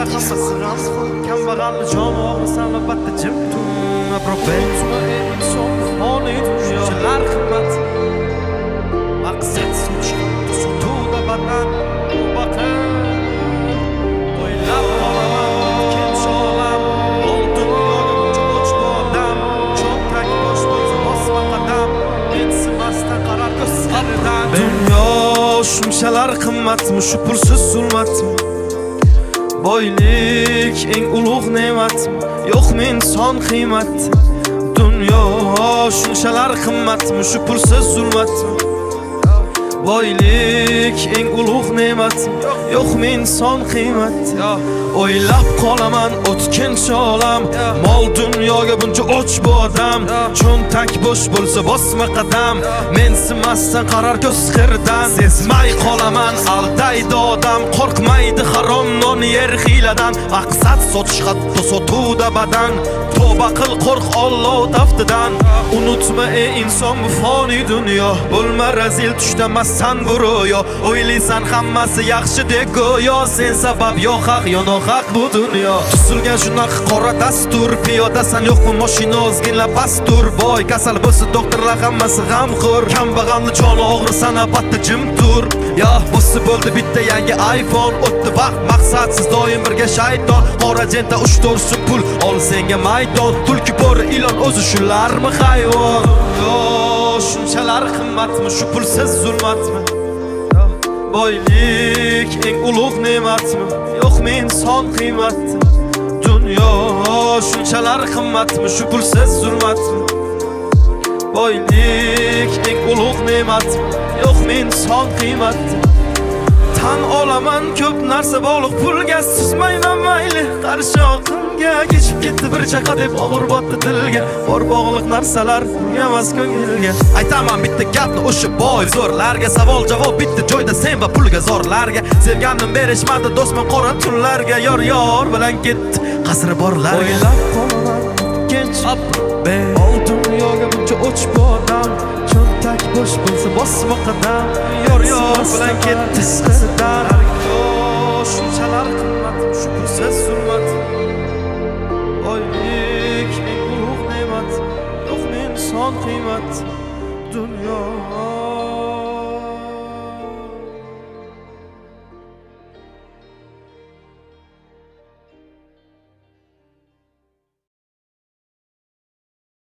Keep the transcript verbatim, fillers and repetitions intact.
Kambag'allar hammasi g'amxo'r, kambag'alni joni og'risan albatta jim tur. Propensiya inson foniy dunyolar qimmat. Maqsad so'chqanda sotuvda badan baqir. O'ylab qolaman ikkinchi olam, oltin yo'lga cho'ch bodam, cho'ntak bosh bo'lsa bosma qadam, mensimasdan qarar ko'zlaridan. Dunyo shunchalar qimmatmi, shu pulsiz zulmatmi? Boylik eng ulug' ne'matmi, yo'qmi inson qiymati? Dunyo shunchalar qimmatmi, shu pulsiz zulmatmi? Boylik eng ulug' ne'matmi, yo'qmi inson qiymati? O'ylab qolaman o'tkinchi olam, mol dunyoga buncha och bu odam, cho'ntak bo'sh bo'lsa bosma qadam, mensimasdan qarar ko'z qirdan. Sezmay qolaman aldaydi odam, qo'rqmaydi harom non yer hiyladan, maqsad sotish hatto sotuvda badan. Tavba qil, qo'rq Alloh taftidan. Unutma ey inson bu foniy dunyo, bo'lma razil tushdamassan bu ro'yo. O'ylaysan hammasi yaxshi deb go'yo, sen sabab yo haq yo nohaq bu dunyo. Tuzilgan shunaqa qora dastur, piyodasan yo'qmi mashina ozgina pastur. Boy kasal bo'lsa doktorlar hammasi g'amxo'r, kambag'alni joni og'risan albatta jim tur. Ya bo'lsa bo'ldi bitta yangi iPhone, o'tdi vaqt maqsadsiz doim birga shayton. Qora jenta uch to'rtsi pul, ol senga maydon. Tulki bo'ri ilon o'zi shularmi hayvon? Yo shunchalar qimmatmi, shu pulsiz zulmatmi? Boylik eng ulug' ne'matmi, yo'qmi inson qiymati? Dunyo shunchalar qimmatmi, shu pulsiz zulmatmi? Boylik eng ulug' ne'matmi, yo'qmi inson qiymati? Tan olaman ko'p narsa bog'liq pulga, suzmayman mayli qarshi oqimga. Kechib ketdi bir chaqa deb og'ir botdi dilga, bor bog'liq narsalar pulga emas ko'ngilga. Aytaman bitta gapni o'sha boy zo'rlarga, savol javob bitta joyda sen va pulga zorlarga. Sevganim berishmadi do'stman qora tunlarga, yor yor bilan ketdi qasri borlarga. O'ylab qolaman gench be, ol dunyoga buncha och bu odam, cho'ntak bo'sh bo'lsa bosma qadam, yor yor bilan ketdi qasidan. Shunchalar qimmat, shu pulsiz zulmat. Boylik eng ulug' ne'mat, yo'qmi inson qiymati? Dunyo